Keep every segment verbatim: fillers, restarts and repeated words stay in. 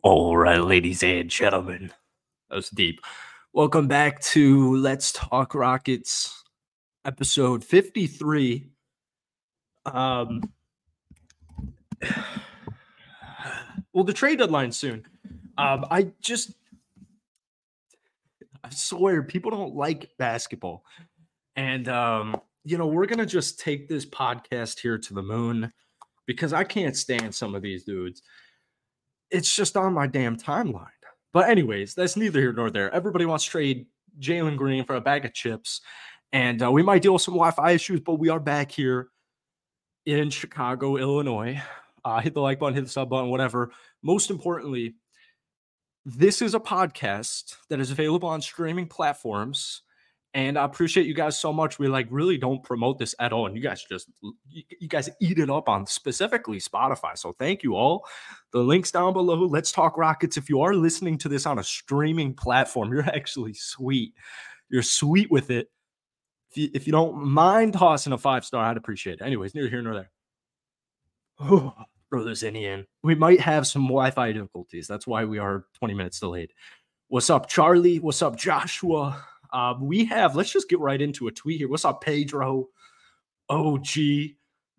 All right, ladies and gentlemen, that was deep. Welcome back to Let's Talk Rockets, episode fifty-three. Um, well, the trade deadline soon. Um, I just, I swear, people don't like basketball, and um, you know, we're gonna just take this podcast here to the moon because I can't stand some of these dudes. It's just on my damn timeline. But anyways, that's neither here nor there. Everybody wants to trade Jalen Green for a bag of chips, and uh, we might deal with some Wi-Fi issues, but we are back here in Chicago, Illinois. Uh, hit the like button, hit the sub button, whatever. Most importantly, this is a podcast that is available on streaming platforms. And I appreciate you guys so much. We like really don't promote this at all. And you guys just, you, you guys eat it up on specifically Spotify. So thank you all. The link's down below. Let's Talk Rockets. If you are listening to this on a streaming platform, you're actually sweet. You're sweet with it. If you, if you don't mind tossing a five star, I'd appreciate it. Anyways, neither here nor there. Oh, throw this in, Ian. We might have some Wi-Fi difficulties. That's why we are twenty minutes delayed. What's up, Charlie? What's up, Joshua? Uh, we have, let's just get right into a tweet here. What's up, Pedro? O G.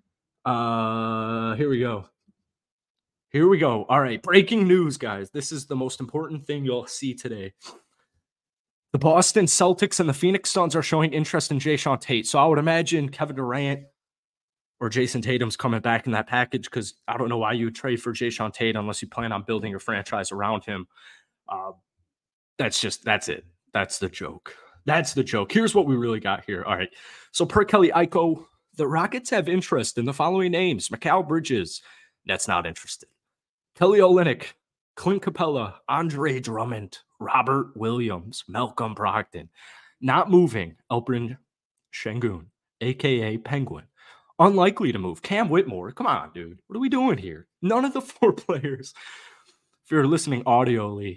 Uh, here we go. Here we go. All right, breaking news, guys. This is the most important thing you'll see today. The Boston Celtics and the Phoenix Suns are showing interest in Jae'Sean Tate. So I would imagine Kevin Durant or Jason Tatum's coming back in that package because I don't know why you would trade for Jae'Sean Tate unless you plan on building your franchise around him. Uh, that's just, that's it. That's the joke. That's the joke. Here's what we really got here. All right. So per Kelly Iko, the Rockets have interest in the following names. Mikal Bridges, that's not interested. Kelly Olynyk, Clint Capella, Andre Drummond, Robert Williams, Malcolm Brogdon. Not moving, Elbrin Şengün, a k a. Penguin. Unlikely to move, Cam Whitmore. Come on, dude. What are we doing here? None of the four players. If you're listening audioly,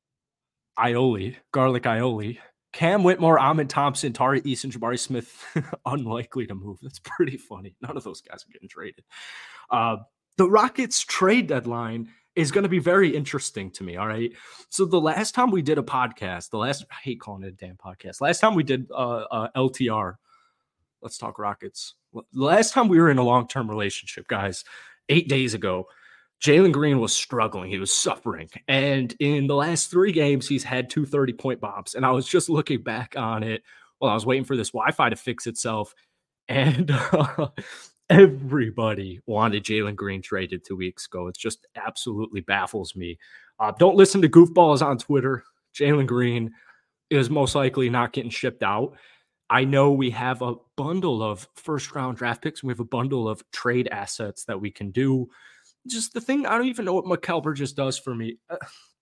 Ioli, Garlic Ioli, Cam Whitmore, Ahmed Thompson, Tari Eason, Jabari Smith, unlikely to move. That's pretty funny. None of those guys are getting traded. Uh, the Rockets trade deadline is going to be very interesting to me. All right. So the last time we did a podcast, the last, I hate calling it a damn podcast. Last time we did uh, uh, L T R, Let's Talk Rockets. The last time we were in a long-term relationship, guys, eight days ago, Jalen Green was struggling. He was suffering. And in the last three games, he's had two thirty-point bombs. And I was just looking back on it while I was waiting for this Wi-Fi to fix itself. And uh, everybody wanted Jalen Green traded two weeks ago. It just absolutely baffles me. Uh, don't listen to goofballs on Twitter. Jalen Green is most likely not getting shipped out. I know we have a bundle of first-round draft picks. And we have a bundle of trade assets that we can do. Just the thing, I don't even know what Mikal Bridges does for me. Uh,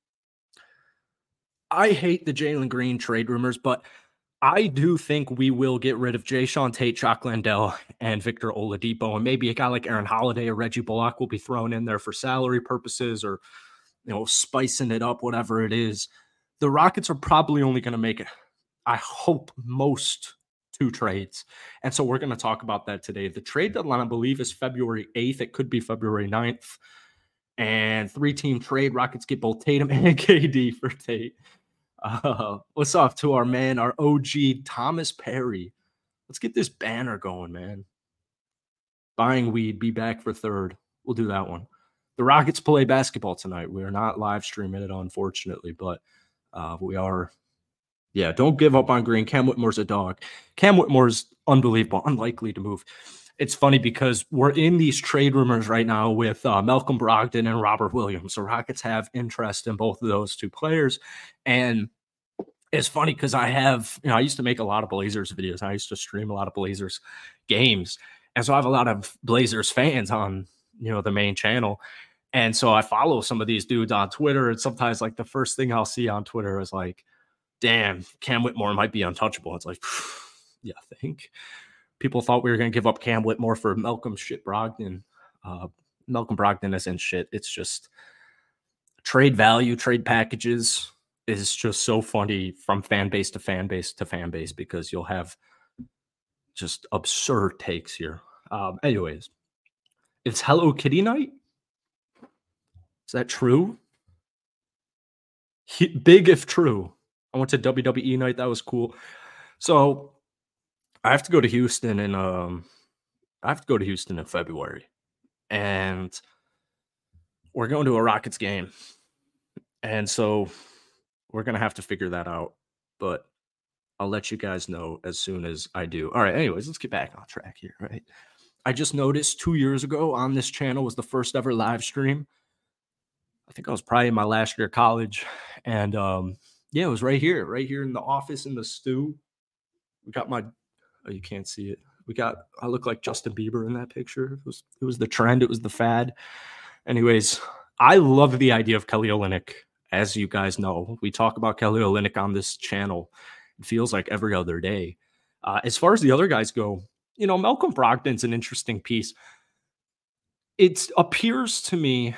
I hate the Jalen Green trade rumors, but I do think we will get rid of Jae'Sean Tate, Jock Landale, and Victor Oladipo, and maybe a guy like Aaron Holiday or Reggie Bullock will be thrown in there for salary purposes or, you know, spicing it up, whatever it is. The Rockets are probably only going to make, I hope, most two trades. And so we're going to talk about that today. The trade deadline, I believe, is February eighth. It could be February ninth. And three-team trade. Rockets get both Tatum and K D for Tate. Uh, what's up to our man, our O G, Thomas Perry? Let's get this banner going, man. Buying weed, be back for third. We'll do that one. The Rockets play basketball tonight. We are not live streaming it, unfortunately, but uh, we are. Yeah, don't give up on Green. Cam Whitmore's a dog. Cam Whitmore's unbelievable, unlikely to move. It's funny because we're in these trade rumors right now with uh, Malcolm Brogdon and Robert Williams. The Rockets have interest in both of those two players. And it's funny because I have, you know, I used to make a lot of Blazers videos. I used to stream a lot of Blazers games. And so I have a lot of Blazers fans on, you know, the main channel. And so I follow some of these dudes on Twitter. And sometimes like the first thing I'll see on Twitter is like, damn, Cam Whitmore might be untouchable. It's like, yeah, I think people thought we were going to give up Cam Whitmore for Malcolm shit Brogdon. Uh, Malcolm Brogdon isn't shit. It's just trade value, trade packages is just so funny from fan base to fan base to fan base because you'll have just absurd takes here. Um, anyways, it's Hello Kitty night. Is that true? big if true. I went to W W E night. That was cool. So I have to go to Houston in um I have to go to Houston in February, and we're going to a Rockets game, and so we're gonna have to figure that out. But I'll let you guys know as soon as I do. All right. Anyways, let's get back on track here. Right. I just noticed two years ago on this channel was the first ever live stream. I think I was probably in my last year of college, and um, yeah, it was right here, right here in the office in the stew. We got my, oh, you can't see it. We got, I look like Justin Bieber in that picture. It was, it was the trend. It was the fad. Anyways, I love the idea of Kelly Olynyk. As you guys know, we talk about Kelly Olynyk on this channel. It feels like every other day. Uh, as far as the other guys go, you know, Malcolm Brogdon's an interesting piece. It appears to me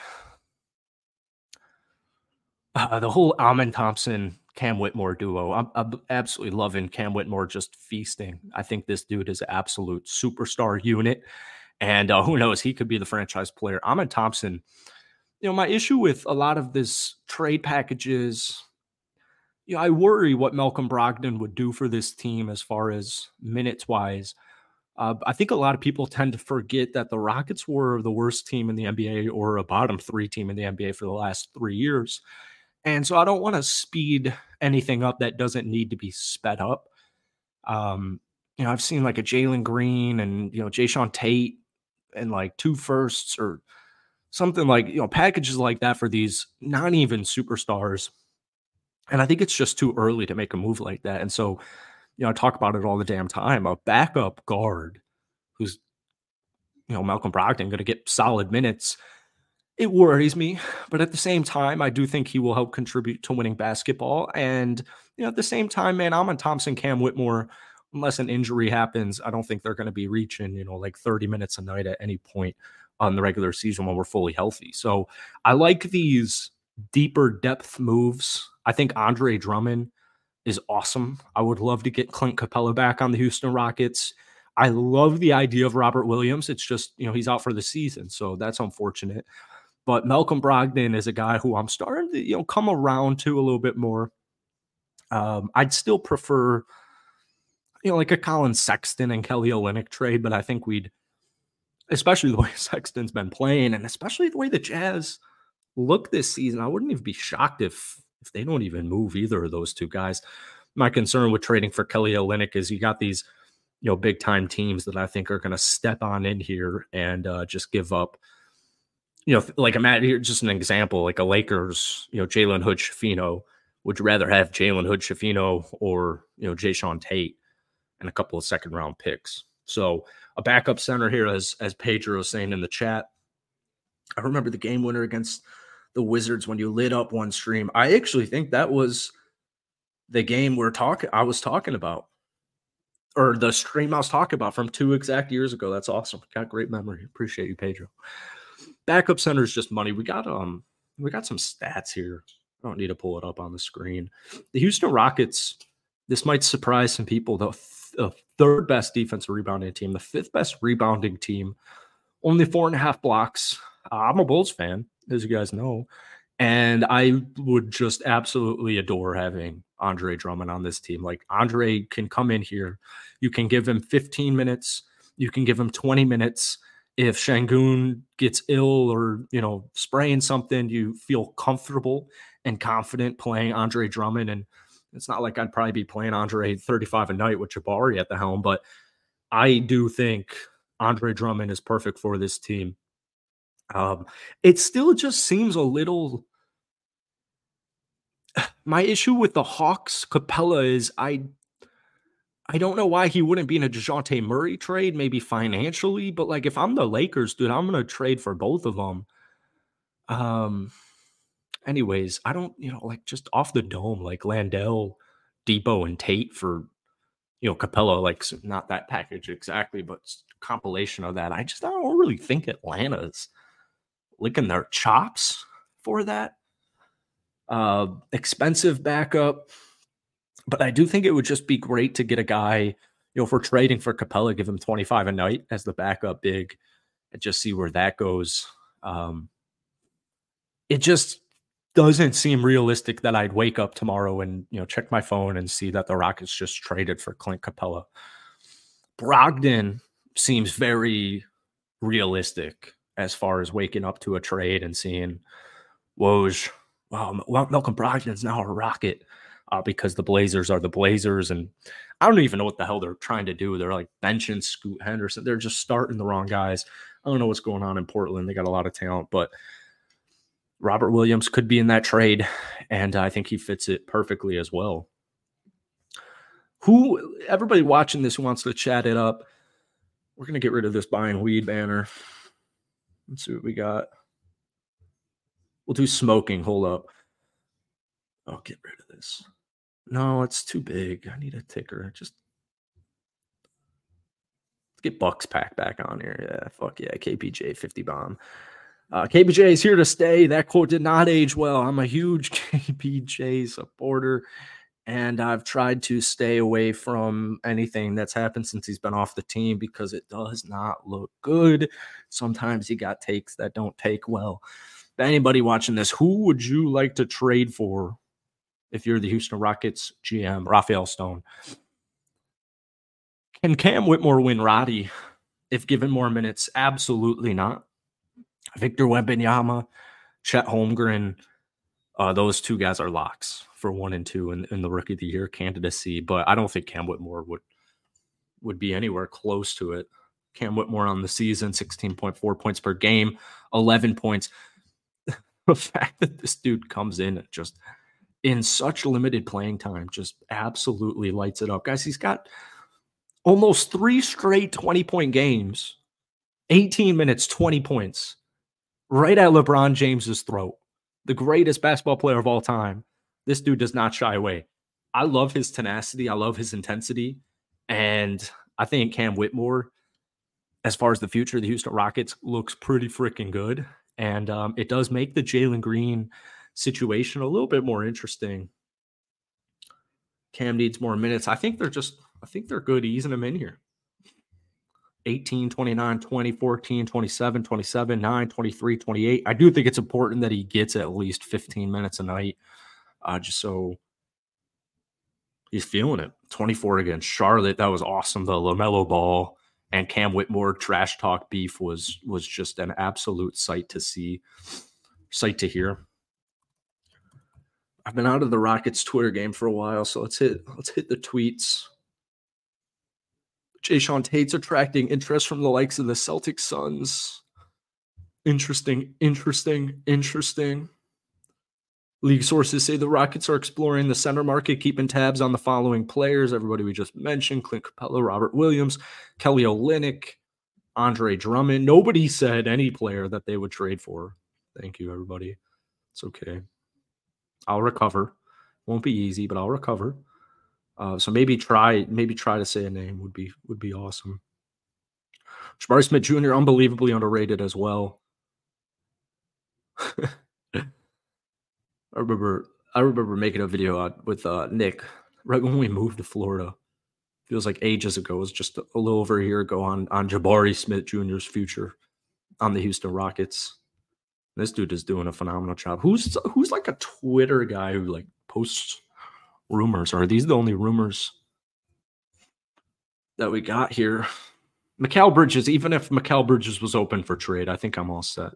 uh, the whole Amen Thompson, Cam Whitmore duo. I'm, I'm absolutely loving Cam Whitmore just feasting. I think this dude is an absolute superstar unit. And uh, who knows, he could be the franchise player. Amen Thompson, you know, my issue with a lot of this trade packages, you know, I worry what Malcolm Brogdon would do for this team as far as minutes wise. Uh, I think a lot of people tend to forget that the Rockets were the worst team in the N B A or a bottom three team in the N B A for the last three years. And so I don't want to speed anything up that doesn't need to be sped up. Um, you know, I've seen like a Jalen Green and, you know, Jayshawn Tate and like two firsts or something like, you know, packages like that for these not even superstars. And I think it's just too early to make a move like that. And so, you know, I talk about it all the damn time. A backup guard who's, you know, Malcolm Brogdon going to get solid minutes. It worries me, but at the same time, I do think he will help contribute to winning basketball. And, you know, at the same time, man, I'm on Thompson, Cam Whitmore. Unless an injury happens, I don't think they're going to be reaching, you know, like thirty minutes a night at any point on the regular season when we're fully healthy. So I like these deeper depth moves. I think Andre Drummond is awesome. I would love to get Clint Capella back on the Houston Rockets. I love the idea of Robert Williams. It's just, you know, he's out for the season, so that's unfortunate. But Malcolm Brogdon is a guy who I'm starting to, you know, come around to a little bit more. Um, I'd still prefer, you know, like a Colin Sexton and Kelly Olynyk trade, but I think we'd, especially the way Sexton's been playing, and especially the way the Jazz look this season, I wouldn't even be shocked if if they don't even move either of those two guys. My concern with trading for Kelly Olynyk is you got these, you know, big time teams that I think are going to step on in here and uh, just give up. You know, like I'm at here, just an example, like a Lakers, you know, Jalen Hood Schifino. Would you rather have Jalen Hood Schifino or, you know, Jayshawn Tate and a couple of second round picks? So a backup center here, as as Pedro was saying in the chat. I remember the game winner against the Wizards when you lit up one stream. I actually think that was the game we're talking. I was talking about, or the stream I was talking about from two exact years ago. That's awesome. Got great memory. Appreciate you, Pedro. Backup center is just money. We got um, we got some stats here. I don't need to pull it up on the screen. The Houston Rockets. This might surprise some people. The, th- the third best defensive rebounding team, the fifth best rebounding team, only four and a half blocks. Uh, I'm a Bulls fan, as you guys know, and I would just absolutely adore having Andre Drummond on this team. Like, Andre can come in here. You can give him fifteen minutes. You can give him twenty minutes. If Şengün gets ill or, you know, spraying something, you feel comfortable and confident playing Andre Drummond. And it's not like I'd probably be playing Andre thirty-five a night with Jabari at the helm, but I do think Andre Drummond is perfect for this team. Um, it still just seems a little. My issue with the Hawks Capella is I I don't know why he wouldn't be in a DeJounte Murray trade, maybe financially, but like if I'm the Lakers, dude, I'm gonna trade for both of them. Um anyways, I don't, you know, like just off the dome, like Landell, Depot, and Tate for, you know, Capella, like not that package exactly, but compilation of that. I just I don't really think Atlanta's licking their chops for that. Uh, expensive backup, but I do think it would just be great to get a guy, you know, if we're trading for Capella, give him twenty-five a night as the backup big and just see where that goes. Um, it just, doesn't seem realistic that I'd wake up tomorrow and, you know, check my phone and see that the Rockets just traded for Clint Capella. Brogdon seems very realistic as far as waking up to a trade and seeing, Woj, wow, Mal- Malcolm Brogdon's now a Rocket uh, because the Blazers are the Blazers. And I don't even know what the hell they're trying to do. They're like benching Scoot Henderson. They're just starting the wrong guys. I don't know what's going on in Portland. They got a lot of talent, but Robert Williams could be in that trade, and I think he fits it perfectly as well. Who, everybody watching this who wants to chat it up, we're going to get rid of this buying weed banner. Let's see what we got. We'll do smoking. Hold up. I'll get rid of this. No, it's too big. I need a ticker. Just let's get Bucks Pack back on here. Yeah, fuck yeah. K P J fifty bomb. Uh, K P J is here to stay. That quote did not age well. I'm a huge K P J supporter, and I've tried to stay away from anything that's happened since he's been off the team because it does not look good. Sometimes he got takes that don't take well. But anybody watching this, who would you like to trade for if you're the Houston Rockets G M, Raphael Stone? Can Cam Whitmore win Roddy if given more minutes? Absolutely not. Victor Wembanyama, Chet Holmgren, uh, those two guys are locks for one and two in, in the Rookie of the Year candidacy, but I don't think Cam Whitmore would would be anywhere close to it. Cam Whitmore on the season, sixteen point four points per game, eleven points. The fact that this dude comes in just in such limited playing time just absolutely lights it up. Guys, he's got almost three straight twenty-point games, eighteen minutes, twenty points, right at LeBron James's throat, the greatest basketball player of all time. This dude does not shy away. I love his tenacity. I love his intensity. And I think Cam Whitmore, as far as the future of the Houston Rockets, looks pretty freaking good. And um, it does make the Jalen Green situation a little bit more interesting. Cam needs more minutes. I think they're just, I think they're good easing him in here. eighteen, twenty-nine, twenty, fourteen, twenty-seven, twenty-seven, nine, twenty-three, twenty-eight. I do think it's important that he gets at least fifteen minutes a night, uh, just so he's feeling it. twenty-four against Charlotte. That was awesome. The LaMelo Ball and Cam Whitmore trash talk beef was was just an absolute sight to see, sight to hear. I've been out of the Rockets Twitter game for a while, so let's hit let's hit the tweets. Jayshawn Tate's attracting interest from the likes of the Celtics Suns. Interesting, interesting, interesting. League sources say the Rockets are exploring the center market, keeping tabs on the following players. Everybody we just mentioned: Clint Capella, Robert Williams, Kelly Olynyk, Andre Drummond. Nobody said any player that they would trade for. Thank you, everybody. It's okay. I'll recover. Won't be easy, but I'll recover. Uh, so maybe try, maybe try to say a name would be would be awesome. Jabari Smith Junior, unbelievably underrated as well. I remember, I remember making a video uh, with uh, Nick right when we moved to Florida. Feels like ages ago. It was just a little over a year ago on on Jabari Smith Junior's future on the Houston Rockets. This dude is doing a phenomenal job. Who's who's like a Twitter guy who like posts rumors? Or are these the only rumors that we got here? Mikal Bridges, even if Mikal Bridges was open for trade, I think I'm all set.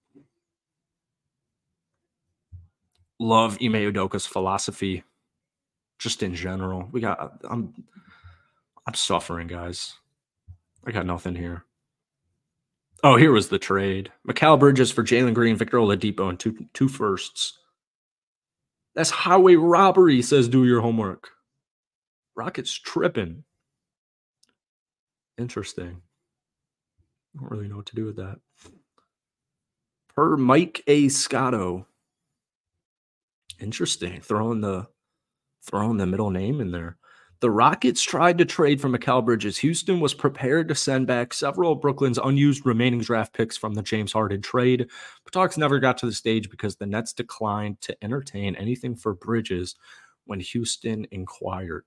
Love Ime Udoka's philosophy, just in general. We got, I'm, I'm suffering, guys. I got nothing here. Oh, here was the trade. Mikal Bridges for Jalen Green, Victor Oladipo, and two two firsts. That's highway robbery, says do your homework. Rockets tripping. Interesting. I don't really know what to do with that. Per Mike A. Scotto. Interesting. Throwing the throwing the middle name in there. The Rockets tried to trade for Mikal Bridges. Houston was prepared to send back several of Brooklyn's unused remaining draft picks from the James Harden trade, but talks never got to the stage because the Nets declined to entertain anything for Bridges when Houston inquired.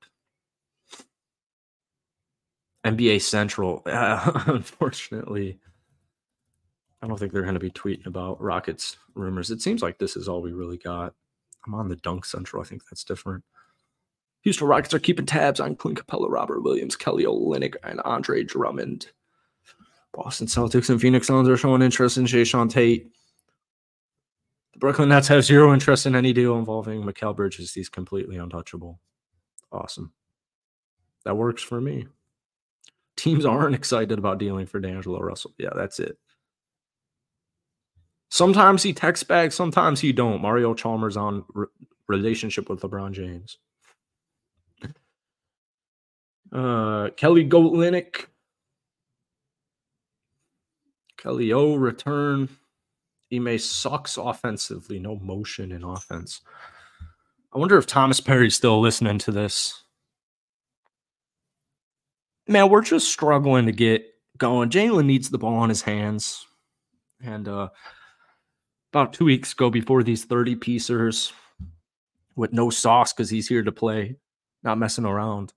N B A Central, uh, unfortunately, I don't think they're going to be tweeting about Rockets rumors. It seems like this is all we really got. I'm on the Dunk Central. I think that's different. Houston Rockets are keeping tabs on Clint Capella, Robert Williams, Kelly Olynyk, and Andre Drummond. Boston Celtics and Phoenix Suns are showing interest in Jae'Sean Tate. The Brooklyn Nets have zero interest in any deal involving Mikal Bridges. He's completely untouchable. Awesome. That works for me. Teams aren't excited about dealing for D'Angelo Russell. Yeah, that's it. Sometimes he texts back, sometimes he don't. Mario Chalmers on re- relationship with LeBron James. Uh, Kelly Olynyk. Kelly O return. Ime sucks offensively. No motion in offense. I wonder if Thomas Perry's still listening to this. Man, we're just struggling to get going. Jalen needs the ball in his hands. And uh, about two weeks ago, before these thirty-piecers with no sauce because he's here to play, not messing around,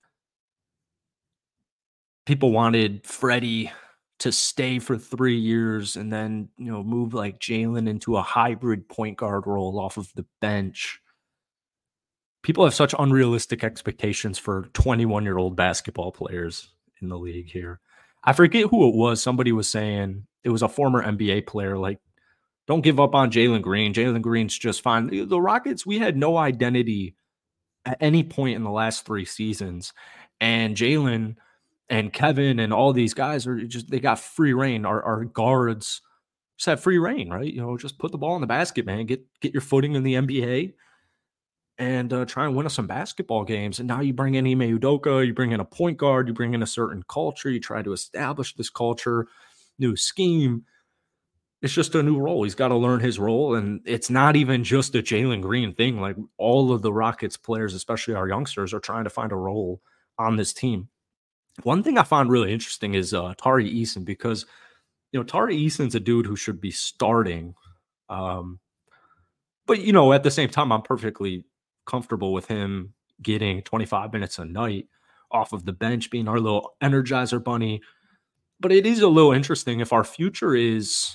people wanted Freddie to stay for three years and then, you know, move like Jalen into a hybrid point guard role off of the bench. People have such unrealistic expectations for twenty-one-year-old basketball players in the league here. I forget who it was. Somebody was saying, it was a former N B A player, like, don't give up on Jalen Green. Jalen Green's just fine. The Rockets, we had no identity at any point in the last three seasons. And Jalen and Kevin and all these guys are just, they got free reign. Our, our guards just have free reign, right? You know, just put the ball in the basket, man. Get get your footing in the N B A and uh, try and win us some basketball games. And now you bring in Ime Udoka, you bring in a point guard, you bring in a certain culture, you try to establish this culture, new scheme. It's just a new role. He's got to learn his role. And it's not even just a Jalen Green thing. Like, all of the Rockets players, especially our youngsters, are trying to find a role on this team. One thing I found really interesting is uh, Tari Eason, because, you know, Tari Eason's a dude who should be starting. Um, but, you know, at the same time, I'm perfectly comfortable with him getting twenty-five minutes a night off of the bench, being our little energizer bunny. But it is a little interesting if our future is...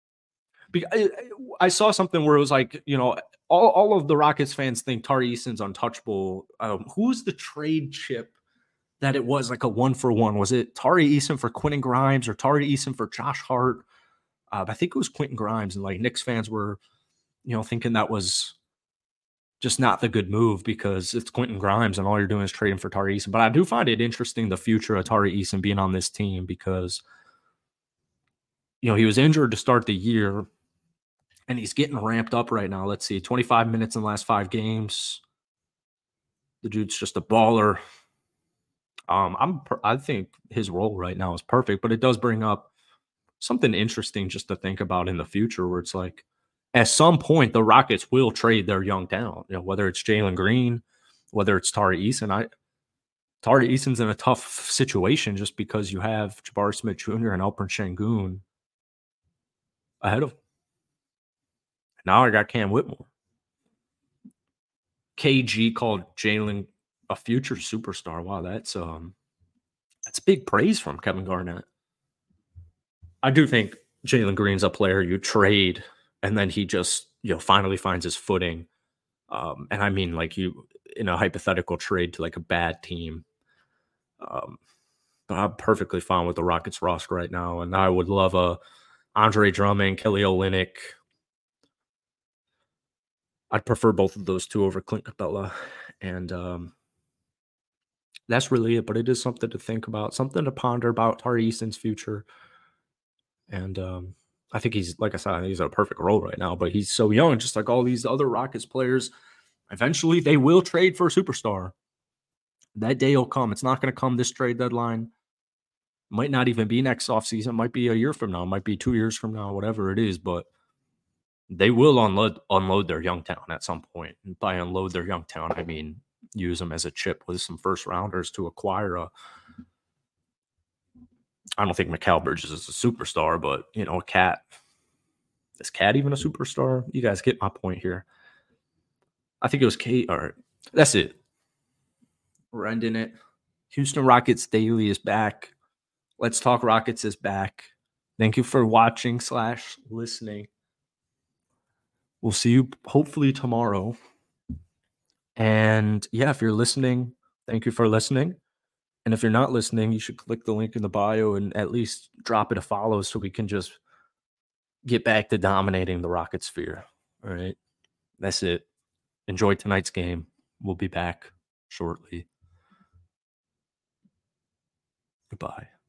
I, I saw something where it was like, you know, all, all of the Rockets fans think Tari Eason's untouchable. Um, who's the trade chip that it was like a one for one? Was it Tari Eason for Quentin Grimes or Tari Eason for Josh Hart? Uh, I think it was Quentin Grimes, and like Knicks fans were, you know, thinking that was just not the good move because it's Quentin Grimes and all you're doing is trading for Tari Eason. But I do find it interesting, the future of Tari Eason being on this team, because, you know, he was injured to start the year. And he's getting ramped up right now. Let's see, twenty-five minutes in the last five games. The dude's just a baller. Um, I'm, I think his role right now is perfect, but it does bring up something interesting just to think about in the future, where it's like, at some point, the Rockets will trade their young talent. You know, whether it's Jalen Green, whether it's Tari Eason. I, Tari Eason's in a tough situation just because you have Jabari Smith Junior and Alperen Sengun ahead of him. Now I got Cam Whitmore. K G called Jalen a future superstar. Wow, that's um, that's big praise from Kevin Garnett. I do think Jalen Green's a player you trade, and then he just, you know, finally finds his footing. Um, and I mean, like, you in a hypothetical trade to like a bad team. Um, but I'm perfectly fine with the Rockets roster right now, and I would love a Andre Drummond, Kelly Olynyk. I'd prefer both of those two over Clint Capella. And um, that's really it. But it is something to think about, something to ponder about Tari Eason's future. And um, I think he's, like I said, I think he's in a perfect role right now. But he's so young, just like all these other Rockets players. Eventually, they will trade for a superstar. That day will come. It's not going to come this trade deadline. Might not even be next offseason. It might be a year from now. It might be two years from now, whatever it is. But they will unload unload their young talent at some point. And by unload their young talent, I mean use them as a chip with some first rounders to acquire a. I don't think Mikal Bridges is a superstar, but, you know, a Cat. Is Cat even a superstar? You guys get my point here. I think it was Kate. All right, that's it. We're ending it. Houston Rockets Daily is back. Let's Talk Rockets is back. Thank you for watching slash listening. We'll see you hopefully tomorrow. And yeah, if you're listening, thank you for listening. And if you're not listening, you should click the link in the bio and at least drop it a follow so we can just get back to dominating the Rocket sphere. All right. That's it. Enjoy tonight's game. We'll be back shortly. Goodbye.